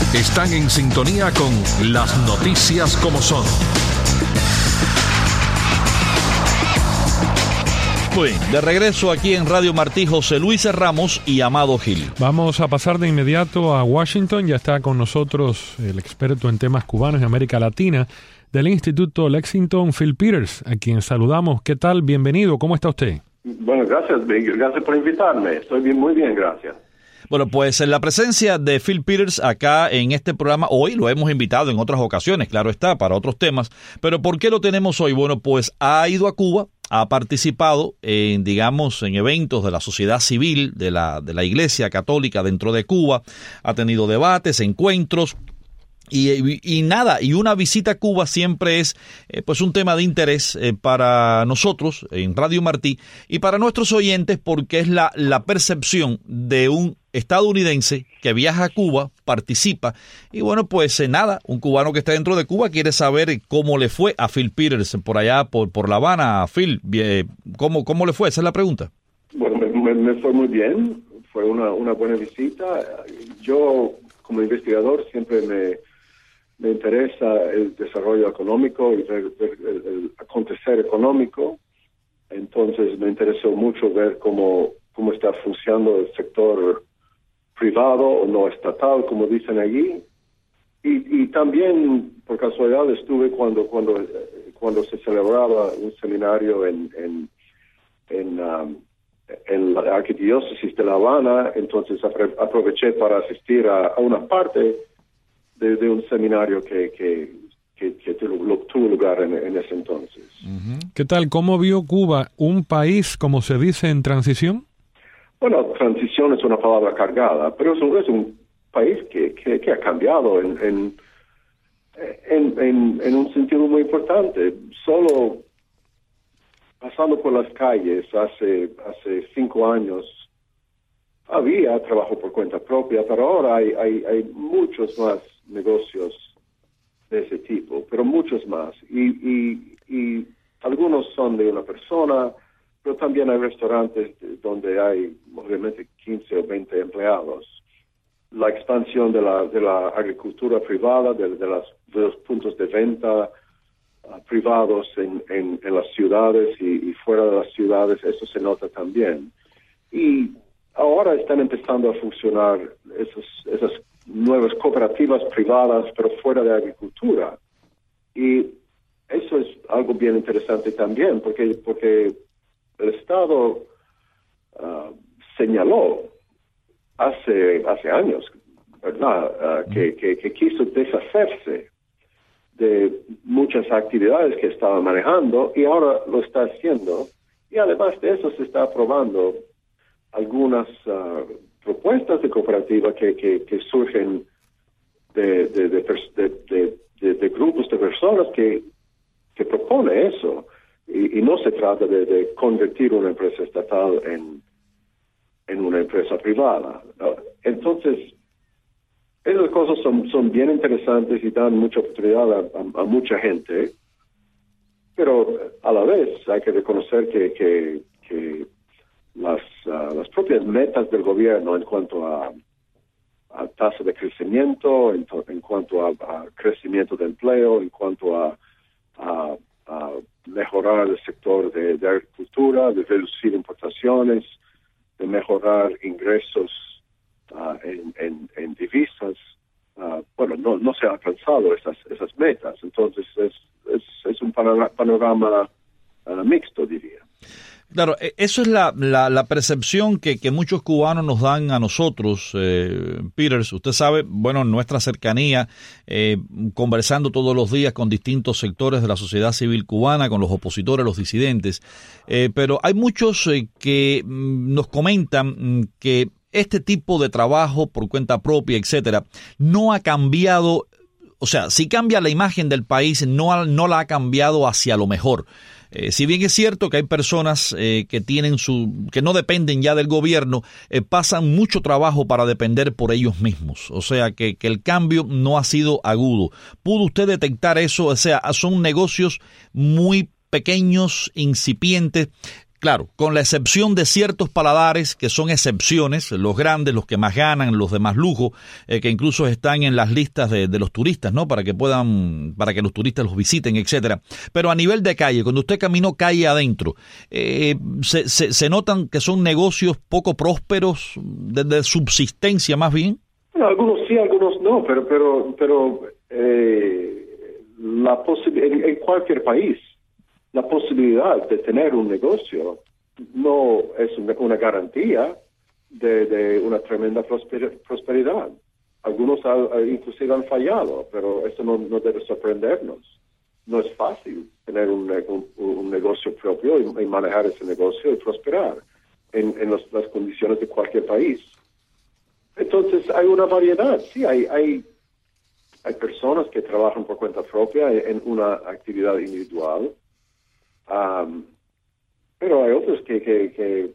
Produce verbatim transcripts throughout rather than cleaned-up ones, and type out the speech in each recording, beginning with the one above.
Están en sintonía con Las Noticias como Son. Muy bien, de regreso aquí en Radio Martí, José Luis Ramos y Amado Gil. Vamos a pasar de inmediato a Washington. Ya está con nosotros el experto en temas cubanos y América Latina del Instituto Lexington, Phil Peters, a quien saludamos. ¿Qué tal? Bienvenido. ¿Cómo está usted? Bueno, gracias. Gracias por invitarme. Estoy bien, muy bien, gracias. Bueno, pues en la presencia de Phil Peters acá en este programa, hoy lo hemos invitado en otras ocasiones, claro está, para otros temas. Pero ¿por qué lo tenemos hoy? Bueno, pues ha ido a Cuba, ha participado en, digamos, en eventos de la sociedad civil, de la, de la Iglesia Católica dentro de Cuba, ha tenido debates, encuentros. Y, y, y nada, y una visita a Cuba siempre es eh, pues un tema de interés eh, para nosotros en Radio Martí y para nuestros oyentes, porque es la, la percepción de un estadounidense que viaja a Cuba, participa, y bueno, pues eh, nada, un cubano que está dentro de Cuba quiere saber cómo le fue a Phil Peters por allá, por, por La Habana. Phil, eh, ¿cómo, ¿cómo le fue? Esa es la pregunta. Bueno, me, me, me fue muy bien, fue una, una buena visita. Yo, como investigador, siempre me... Me interesa el desarrollo económico y el, el, el acontecer económico. Entonces me interesó mucho ver cómo, cómo está funcionando el sector privado o no estatal, como dicen allí. Y, y también, por casualidad, estuve cuando cuando cuando se celebraba un seminario en en, en, um, en la arquidiócesis de La Habana. Entonces aproveché para asistir a, a una parte De, de un seminario que, que, que, que tuvo, tuvo lugar en, en ese entonces. ¿Qué tal? ¿Cómo vio Cuba un país, como se dice, en transición? Bueno, transición es una palabra cargada, pero es un, es un país que, que, que ha cambiado en, en, en, en, en un sentido muy importante. Solo pasando por las calles hace, hace cinco años, había trabajo por cuenta propia, pero ahora hay, hay, hay muchos más negocios de ese tipo, pero muchos más. Y, y, y algunos son de una persona, pero también hay restaurantes donde hay, obviamente, quince o veinte empleados. La expansión de la, de la agricultura privada, de, de, las, de los puntos de venta uh, privados en, en, en las ciudades y, y fuera de las ciudades, eso se nota también. Y ahora están empezando a funcionar esos, esas nuevas cooperativas privadas, pero fuera de agricultura. Y eso es algo bien interesante también, porque porque el Estado uh, señaló hace hace años, ¿verdad?, uh, que, que, que quiso deshacerse de muchas actividades que estaba manejando y ahora lo está haciendo. Y además de eso se está aprobando algunas uh, propuestas de cooperativa que, que, que surgen de, de, de, de, de, de grupos de personas que, que propone eso. Y, y no se trata de, de convertir una empresa estatal en, en una empresa privada, ¿no? Entonces, esas cosas son, son bien interesantes y dan mucha oportunidad a, a, a mucha gente, pero a la vez hay que reconocer que, que, que Las, uh, las propias metas del gobierno en cuanto a, a tasa de crecimiento, en, to, en cuanto a, a crecimiento de empleo, en cuanto a, a, a mejorar el sector de, de agricultura, de reducir importaciones, de mejorar ingresos uh, en, en, en divisas, uh, bueno, no, no se han alcanzado esas, esas metas. Entonces es, es, es un panorama, panorama uh, mixto, diría. Claro, eso es la, la, la percepción que, que muchos cubanos nos dan a nosotros, eh, Peters. Usted sabe, bueno, nuestra cercanía, eh, conversando todos los días con distintos sectores de la sociedad civil cubana, con los opositores, los disidentes, eh, pero hay muchos eh, que mm, nos comentan mm, que este tipo de trabajo por cuenta propia, etcétera, no ha cambiado. O sea, si cambia la imagen del país, no, no la ha cambiado hacia lo mejor. Eh, si bien es cierto que hay personas eh, que tienen su, que no dependen ya del gobierno, eh, pasan mucho trabajo para depender por ellos mismos. O sea, que, que el cambio no ha sido agudo. ¿Pudo usted detectar eso? O sea, son negocios muy pequeños, incipientes, Claro, con la excepción de ciertos paladares que son excepciones, los grandes, los que más ganan, los de más lujo, eh, que incluso están en las listas de, de los turistas, ¿no? Para que puedan, para que los turistas los visiten, etcétera. Pero a nivel de calle, cuando usted caminó calle adentro, eh, se, se, se notan que son negocios poco prósperos, de, de subsistencia más bien. Bueno, algunos sí, algunos no, pero pero pero eh, la posibilidad en, en cualquier país. La posibilidad de tener un negocio no es una, una garantía de, de una tremenda prosper, prosperidad. Algunos ha, inclusive han fallado, pero eso no, no debe sorprendernos. No es fácil tener un, un, un negocio propio y, y manejar ese negocio y prosperar en, en los, las condiciones de cualquier país. Entonces hay una variedad, sí, hay, hay, hay personas que trabajan por cuenta propia en una actividad individual. Um, pero hay otros que, que, que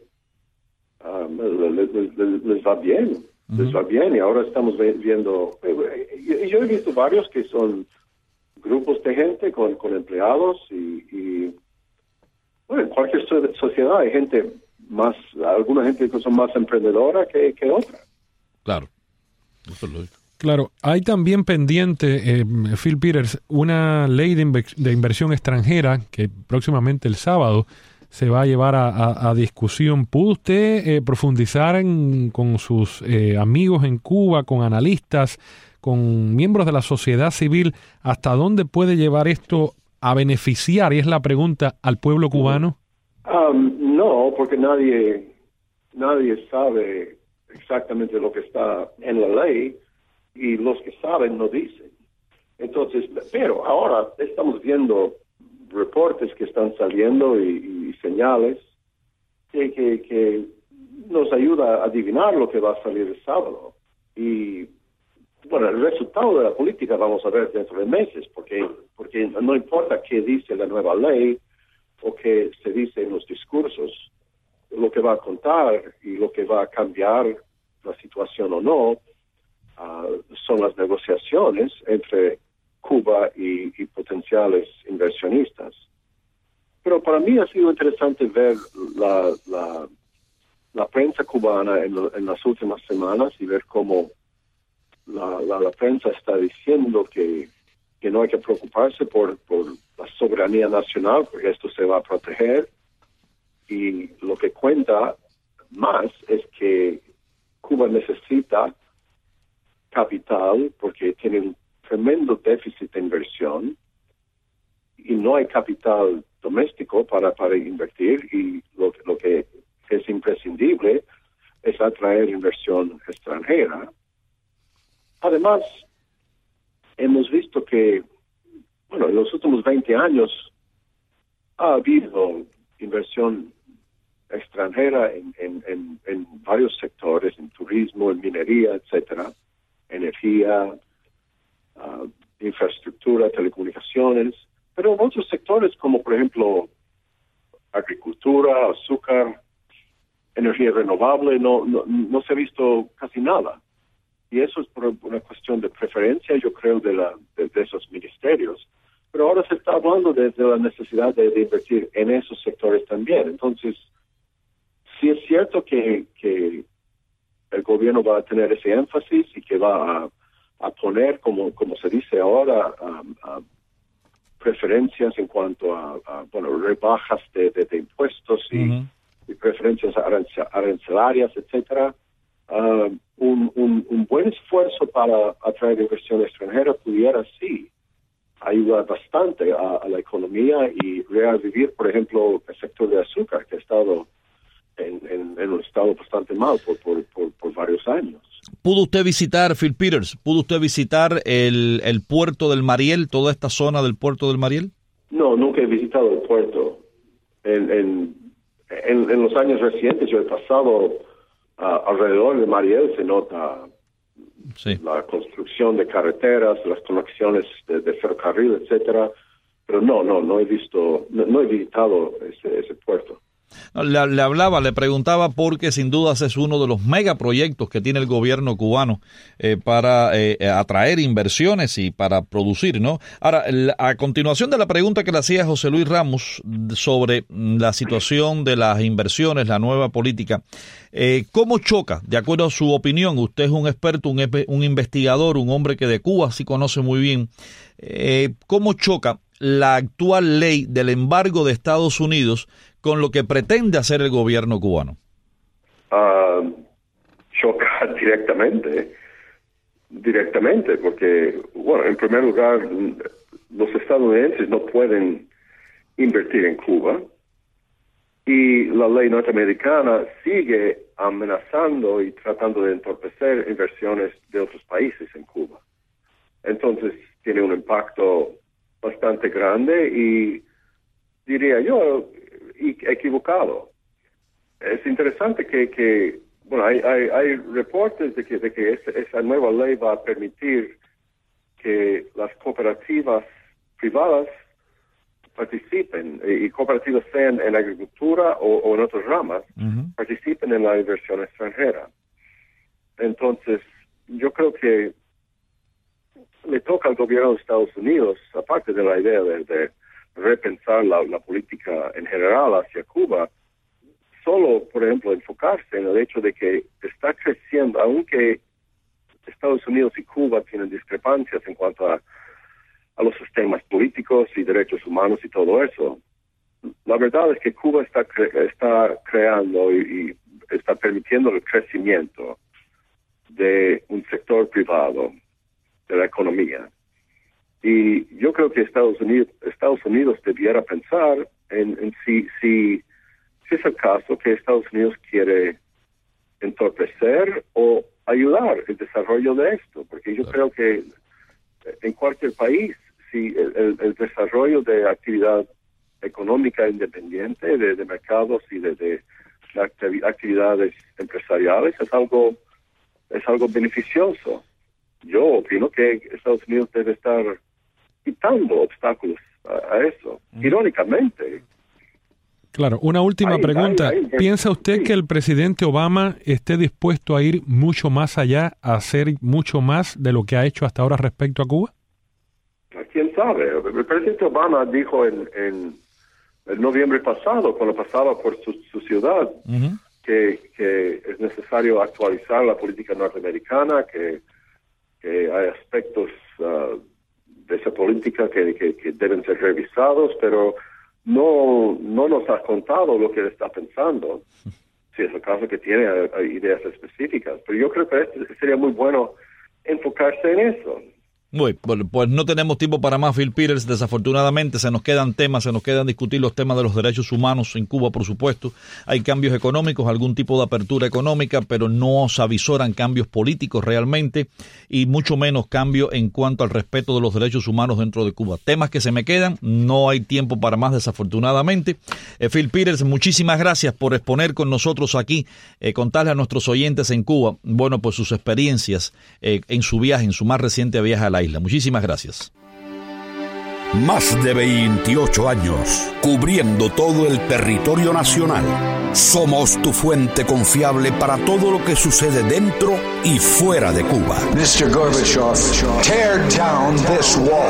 um, les, les, les va bien, uh-huh. les va bien y ahora estamos viendo, y yo he visto varios que son grupos de gente con, con empleados y, y bueno, en cualquier sociedad hay gente más, alguna gente que son más emprendedora que, que otra. Claro, eso es lógico. Claro, hay también pendiente, eh, Phil Peters, una ley de, inver- de inversión extranjera que próximamente el sábado se va a llevar a, a, a discusión. ¿Pudo usted eh, profundizar en, con sus eh, amigos en Cuba, con analistas, con miembros de la sociedad civil, hasta dónde puede llevar esto a beneficiar, y es la pregunta, al pueblo cubano? Um, no, porque nadie, nadie sabe exactamente lo que está en la ley. Y los que saben no dicen. Entonces, pero ahora estamos viendo reportes que están saliendo y, y señales que, que, que nos ayuda a adivinar lo que va a salir el sábado. Y bueno, el resultado de la política vamos a ver dentro de meses, porque, porque no importa qué dice la nueva ley o qué se dice en los discursos, lo que va a contar y lo que va a cambiar la situación o no, Uh, son las negociaciones entre Cuba y, y potenciales inversionistas. Pero para mí ha sido interesante ver la, la, la prensa cubana en, lo, en las últimas semanas y ver cómo la, la, la prensa está diciendo que, que no hay que preocuparse por, por la soberanía nacional, porque esto se va a proteger. Y lo que cuenta más es que Cuba necesita capital porque tiene un tremendo déficit de inversión y no hay capital doméstico para, para invertir, y lo, lo que es imprescindible es atraer inversión extranjera. Además, hemos visto que, bueno, en los últimos veinte años ha habido inversión extranjera en, en, en, en varios sectores, en turismo, en minería, etcétera, energía, uh, infraestructura, telecomunicaciones, pero en otros sectores como, por ejemplo, agricultura, azúcar, energía renovable, no, no, no se ha visto casi nada. Y eso es por una cuestión de preferencia, yo creo, de, la, de, de esos ministerios. Pero ahora se está hablando de, de la necesidad de, de invertir en esos sectores también. Entonces, sí es cierto que, que el gobierno va a tener ese énfasis y que va a, a poner, como, como se dice ahora, a, a preferencias en cuanto a, a bueno, rebajas de, de, de impuestos y, uh-huh. y preferencias arancelarias, etcétera. Uh, un, un, un buen esfuerzo para atraer inversión extranjera pudiera sí ayudar bastante a, a la economía y revivir, por ejemplo, el sector de azúcar, que ha estado en, en, en un estado bastante mal por, por, por, por varios años. ¿Pudo usted visitar, Phil Peters, pudo usted visitar el, el puerto del Mariel, toda esta zona del puerto del Mariel? No, nunca he visitado el puerto. En, en, en, en los años recientes yo he pasado uh, alrededor de Mariel, se nota sí. la construcción de carreteras, las conexiones de, de ferrocarril, etcétera. Pero no, no, no he visto, no, no he visitado ese, ese puerto. Le, le hablaba, le preguntaba porque sin dudas es uno de los megaproyectos que tiene el gobierno cubano eh, para eh, atraer inversiones y para producir, ¿no? Ahora, a continuación de la pregunta que le hacía José Luis Ramos sobre la situación de las inversiones, la nueva política, eh, ¿cómo choca, de acuerdo a su opinión? Usted es un experto, un, un investigador, un hombre que de Cuba sí conoce muy bien. Eh, ¿Cómo choca la actual ley del embargo de Estados Unidos con lo que pretende hacer el gobierno cubano? Uh, choca directamente, directamente, porque, bueno, en primer lugar, los estadounidenses no pueden invertir en Cuba y la ley norteamericana sigue amenazando y tratando de entorpecer inversiones de otros países en Cuba. Entonces, tiene un impacto bastante grande y, diría yo, equivocado. Es interesante que, que bueno, hay, hay, hay reportes de que, de que esa, esa nueva ley va a permitir que las cooperativas privadas participen, y cooperativas sean en agricultura o, o en otras ramas, uh-huh. participen en la inversión extranjera. Entonces, yo creo que le toca al gobierno de Estados Unidos, aparte de la idea de, de repensar la, la política en general hacia Cuba, solo, por ejemplo, enfocarse en el hecho de que está creciendo, aunque Estados Unidos y Cuba tienen discrepancias en cuanto a, a los sistemas políticos y derechos humanos y todo eso, la verdad es que Cuba está, cre está creando y, y está permitiendo el crecimiento de un sector privado de la economía. Y yo creo que Estados Unidos, Estados Unidos debiera pensar en, en si, si, si es el caso que Estados Unidos quiere entorpecer o ayudar el desarrollo de esto, porque yo creo que en cualquier país, si el, el, el desarrollo de actividad económica independiente, de, de mercados y de, de, de actividades empresariales es algo, es algo beneficioso. Yo opino que Estados Unidos debe estar quitando obstáculos a, a eso, mm. irónicamente. Claro, una última ahí, pregunta. Ahí, ahí, ¿Piensa usted sí. que el presidente Obama esté dispuesto a ir mucho más allá, a hacer mucho más de lo que ha hecho hasta ahora respecto a Cuba? ¿Quién sabe? El presidente Obama dijo en, en, en noviembre pasado, cuando pasaba por su, su ciudad, uh-huh. que, que es necesario actualizar la política norteamericana, que, que hay aspectos uh, de esa política que, que, que deben ser revisados, pero no no nos ha contado lo que él está pensando. Si es el caso que tiene uh, ideas específicas, pero yo creo que sería muy bueno enfocarse en eso. Muy, pues no tenemos tiempo para más, Phil Peters, desafortunadamente se nos quedan temas, se nos quedan discutir los temas de los derechos humanos en Cuba, por supuesto. Hay cambios económicos, algún tipo de apertura económica, pero no se avisoran cambios políticos realmente y mucho menos cambio en cuanto al respeto de los derechos humanos dentro de Cuba. Temas que se me quedan, no hay tiempo para más, desafortunadamente. Eh, Phil Peters, muchísimas gracias por exponer con nosotros aquí, eh, contarle a nuestros oyentes en Cuba, bueno, pues sus experiencias eh, en su viaje, en su más reciente viaje a la isla. Muchísimas gracias. Más de veintiocho años cubriendo todo el territorio nacional. Somos tu fuente confiable para todo lo que sucede dentro y fuera de Cuba. mister Gorbachev, tear down this wall.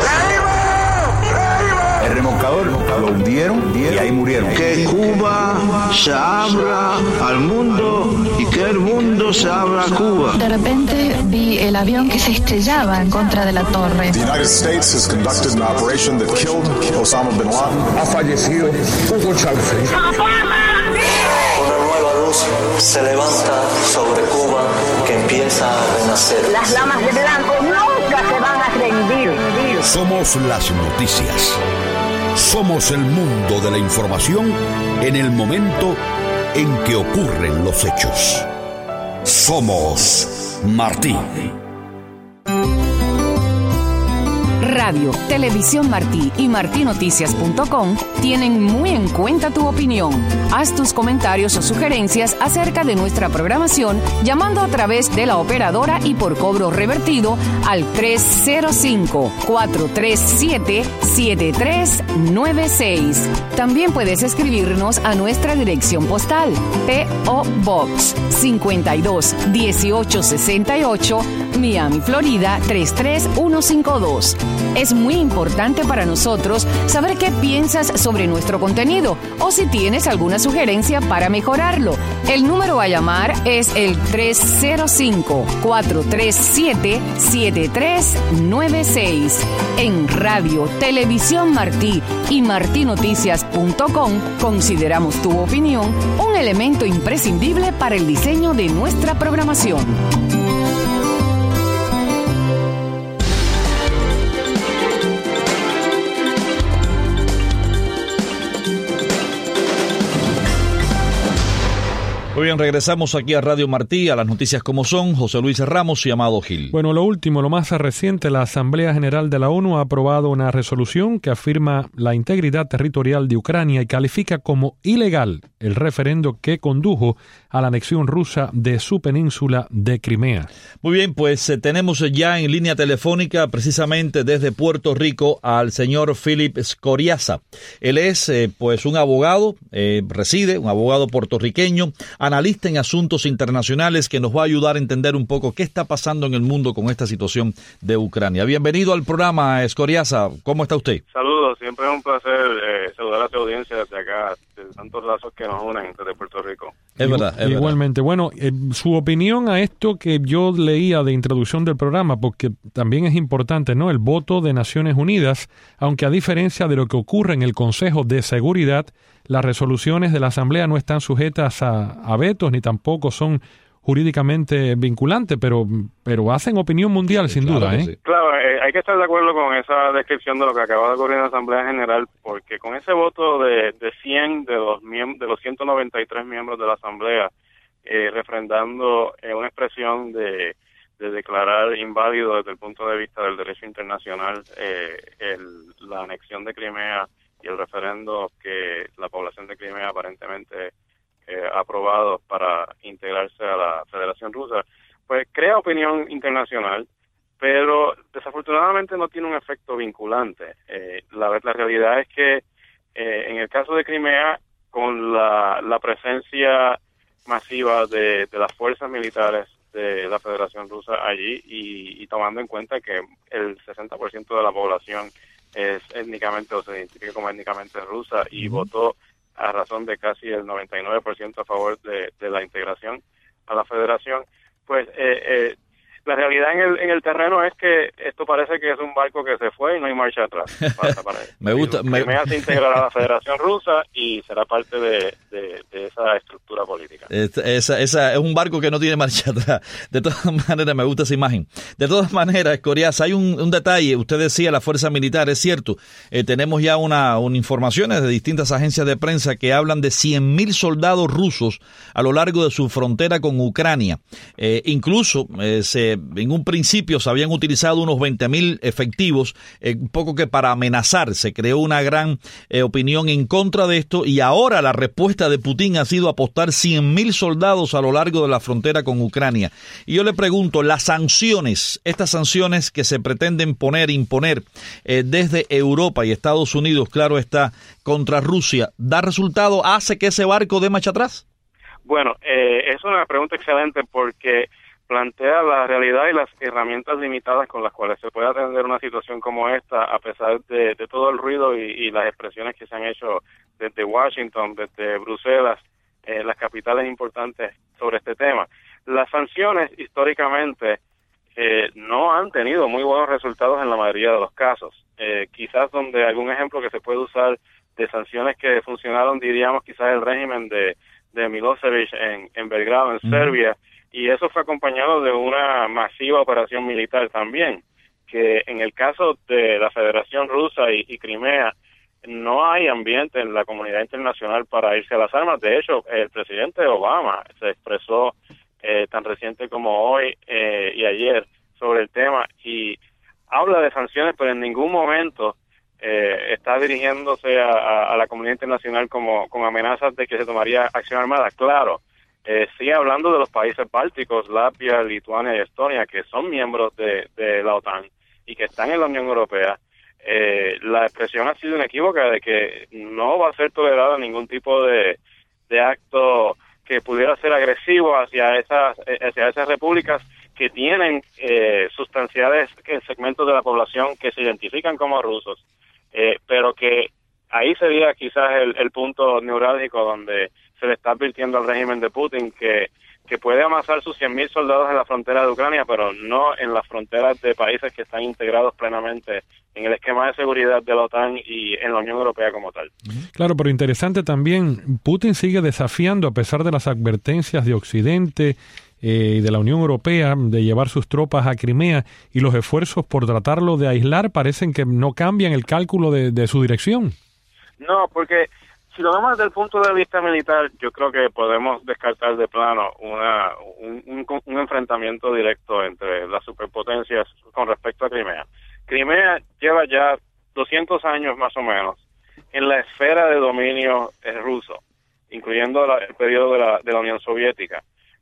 El remolcador lo hundieron y ahí murieron. Que Cuba se abra al mundo y que el mundo se abra a Cuba. De repente vi el avión que se estrellaba en contra de la torre. The United States has conducted an operation that killed Osama bin Laden. Ha fallecido Hugo Chávez. Una nueva luz se levanta sobre Cuba que empieza a renacer. Las lamas de blanco nunca se van a rendir. Somos las noticias. Somos el mundo de la información en el momento en que ocurren los hechos. Somos Martí. Radio, Televisión Martí y martí noticias punto com tienen muy en cuenta tu opinión. Haz tus comentarios o sugerencias acerca de nuestra programación llamando a través de la operadora y por cobro revertido al tres cero cinco, cuatro tres siete, siete tres nueve seis. También puedes escribirnos a nuestra dirección postal P O Box cincuenta y dos dieciocho sesenta y ocho, Miami, Florida tres tres uno cinco dos. Es muy importante para nosotros saber qué piensas sobre nuestro contenido o si tienes alguna sugerencia para mejorarlo. El número a llamar es el tres cero cinco, cuatro tres siete, siete tres nueve seis. En Radio, Televisión Martí y martí noticias punto com consideramos tu opinión un elemento imprescindible para el diseño de nuestra programación. Muy bien, regresamos aquí a Radio Martí, a las noticias como son. José Luis Ramos y Amado Gil. Bueno, lo último, lo más reciente, la Asamblea General de la ONU ha aprobado una resolución que afirma la integridad territorial de Ucrania y califica como ilegal el referendo que condujo a la anexión rusa de su península de Crimea. Muy bien, pues eh, tenemos ya en línea telefónica, precisamente desde Puerto Rico, al señor Philip Scoriasa. Él es eh, pues un abogado, eh, reside, un abogado puertorriqueño, analista en asuntos internacionales que nos va a ayudar a entender un poco qué está pasando en el mundo con esta situación de Ucrania. Bienvenido al programa, Scoriasa. ¿Cómo está usted? Saludos, siempre es un placer eh, saludar a su audiencia desde acá, de tantos lazos que nos unen desde Puerto Rico. Es verdad, es Igualmente. verdad. Bueno, eh, su opinión a esto que yo leía de introducción del programa, porque también es importante, ¿no? El voto de Naciones Unidas, aunque a diferencia de lo que ocurre en el Consejo de Seguridad, las resoluciones de la Asamblea no están sujetas a, a vetos ni tampoco son jurídicamente vinculantes, pero pero hacen opinión mundial, sí, sin claro duda, ¿eh? Sí. Claro, eh, hay que estar de acuerdo con esa descripción de lo que acaba de ocurrir en la Asamblea General, porque con ese voto de, de cien de los miem- de los ciento noventa y tres miembros de la Asamblea eh, refrendando eh, una expresión de, de declarar inválido desde el punto de vista del derecho internacional eh, el, la anexión de Crimea y el referendo que la población de Crimea aparentemente eh, ha aprobado para integrarse a la Federación Rusa, pues crea opinión internacional, pero desafortunadamente no tiene un efecto vinculante. Eh, la, la realidad es que eh, en el caso de Crimea, con la, la presencia masiva de, de las fuerzas militares de la Federación Rusa allí y, y tomando en cuenta que el sesenta por ciento de la población es étnicamente o se identifica como étnicamente rusa y uh-huh. votó a razón de casi el noventa y nueve por ciento a favor de, de la integración a la federación, pues eh, eh, la realidad en el en el terreno es que esto parece que es un barco que se fue y no hay marcha atrás. Para, para me gusta. Crimea me... se integrará a la Federación Rusa y será parte de, de, de esa estructura política. Esa, esa es un barco que no tiene marcha atrás. De todas maneras, me gusta esa imagen. De todas maneras, Scoriasa, hay un, un detalle. Usted decía la fuerza militar, es cierto. Eh, tenemos ya una, una informaciones de distintas agencias de prensa que hablan de cien mil soldados rusos a lo largo de su frontera con Ucrania. Eh, incluso eh, se en un principio se habían utilizado unos veinte mil efectivos, eh, un poco que para amenazar. Se creó una gran eh, opinión en contra de esto y ahora la respuesta de Putin ha sido apostar cien mil soldados a lo largo de la frontera con Ucrania. Y yo le pregunto, las sanciones, estas sanciones que se pretenden poner, imponer eh, desde Europa y Estados Unidos, claro está, contra Rusia, ¿da resultado? ¿Hace que ese barco dé marcha atrás? Bueno, eh, es una pregunta excelente porque plantea la realidad y las herramientas limitadas con las cuales se puede atender una situación como esta, a pesar de, de todo el ruido y, y las expresiones que se han hecho desde Washington, desde Bruselas, eh, las capitales importantes sobre este tema. Las sanciones, históricamente, eh, no han tenido muy buenos resultados en la mayoría de los casos. Eh, quizás donde algún ejemplo que se puede usar de sanciones que funcionaron, diríamos quizás el régimen de, de Milosevic en, en Belgrado, en uh-huh. Serbia, y eso fue acompañado de una masiva operación militar también, que en el caso de la Federación Rusa y, y Crimea no hay ambiente en la comunidad internacional para irse a las armas. De hecho, el presidente Obama se expresó eh, tan reciente como hoy eh, y ayer sobre el tema y habla de sanciones, pero en ningún momento eh, está dirigiéndose a, a, a la comunidad internacional como con amenazas de que se tomaría acción armada. Claro, eh, sigue hablando de los países bálticos, Latvia, Lituania y Estonia, que son miembros de, de la OTAN y que están en la Unión Europea. Eh, la expresión ha sido inequívoca de que no va a ser tolerado ningún tipo de, de acto que pudiera ser agresivo hacia esas, hacia esas repúblicas que tienen eh, sustanciales segmentos de la población que se identifican como rusos, eh, pero que ahí sería quizás el, el punto neurálgico donde se le está advirtiendo al régimen de Putin que que puede amasar sus cien mil soldados en la frontera de Ucrania, pero no en las fronteras de países que están integrados plenamente en el esquema de seguridad de la OTAN y en la Unión Europea como tal. Claro, pero interesante también, Putin sigue desafiando, a pesar de las advertencias de Occidente y eh, de la Unión Europea, de llevar sus tropas a Crimea, y los esfuerzos por tratarlo de aislar parecen que no cambian el cálculo de, de su dirección. No, porque si lo vemos desde el punto de vista militar, yo creo que podemos descartar de plano una, un, un, un enfrentamiento directo entre las superpotencias con respecto a Crimea. Crimea lleva ya doscientos años más o menos en la esfera de dominio eh, ruso, incluyendo la, el periodo de la, de la Unión Soviética.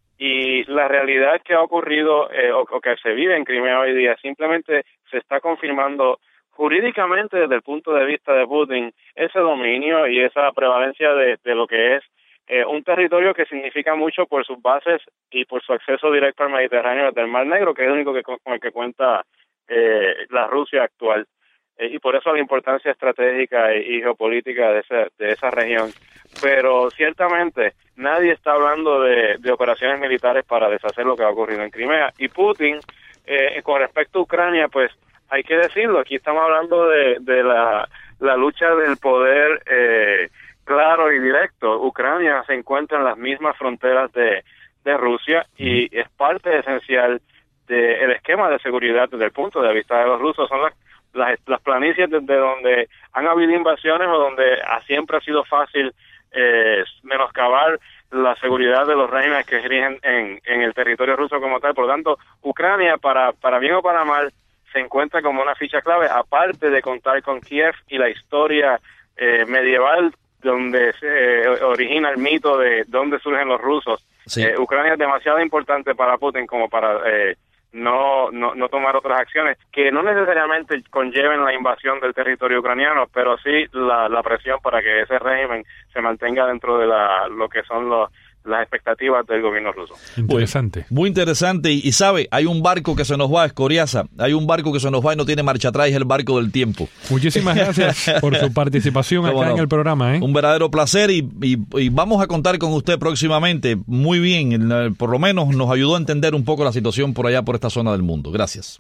Y la realidad que ha ocurrido eh, o, o que se vive en Crimea hoy día simplemente se está confirmando jurídicamente desde el punto de vista de Putin, ese dominio y esa prevalencia de, de lo que es eh, un territorio que significa mucho por sus bases y por su acceso directo al Mediterráneo desde el Mar Negro, que es el único que, con el que cuenta eh, la Rusia actual. Eh, y por eso la importancia estratégica y, y geopolítica de esa, de esa región. Pero ciertamente nadie está hablando de, de operaciones militares para deshacer lo que ha ocurrido en Crimea. Y Putin, eh, con respecto a Ucrania, pues hay que decirlo, aquí estamos hablando de, de la, la lucha del poder eh, claro y directo. Ucrania se encuentra en las mismas fronteras de, de Rusia y es parte esencial del esquema de seguridad desde el punto de vista de los rusos. Son las, las, las planicies desde donde han habido invasiones o donde siempre ha sido fácil eh, menoscabar la seguridad de los regímenes que rigen en, en el territorio ruso como tal. Por lo tanto, Ucrania, para, para bien o para mal, se encuentra como una ficha clave, aparte de contar con Kiev y la historia eh, medieval donde se eh, origina el mito de dónde surgen los rusos. Sí. Eh, Ucrania es demasiado importante para Putin como para eh, no, no no tomar otras acciones que no necesariamente conlleven la invasión del territorio ucraniano, pero sí la, la presión para que ese régimen se mantenga dentro de la, lo que son los las expectativas del gobierno ruso. Interesante. Muy, muy interesante. Y, y sabe, hay un barco que se nos va, Escoriaza. Hay un barco que se nos va y no tiene marcha atrás, es el barco del tiempo. Muchísimas gracias por su participación acá no, en el programa. ¿eh? Un verdadero placer y, y, y vamos a contar con usted próximamente. Muy bien, por lo menos nos ayudó a entender un poco la situación por allá, por esta zona del mundo. Gracias.